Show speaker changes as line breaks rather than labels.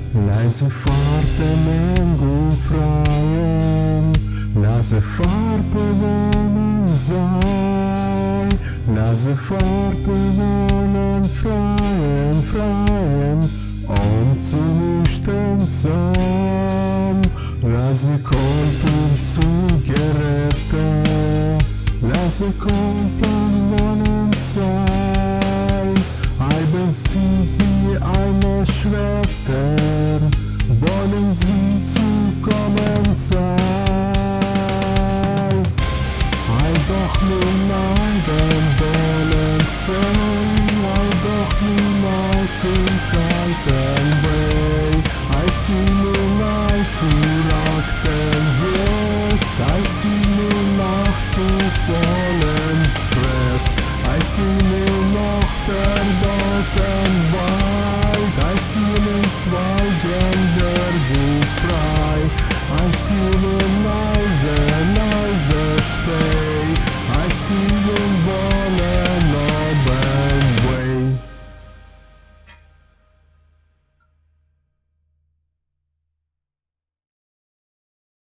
Leise Fahrten freien, lasse Fahrbewohnen sein, lasse Fahrbewohnen freien, und zu nüchtern sein, lasse Kolpen zu Geräte, lasse Kolpen wohnen sein, eiben sie eine Schwerter, wollen sie zukommen sein. Ei doch niemand wollen sein, ei doch niemand zum kalten Weg, ei sie niemand zu rachten wirst, ei sie niemand zu vollen Frist, ei sie niemand der Boten weit, ei sie nichts Waldgänger gut frei, ei sie leise steh, I see you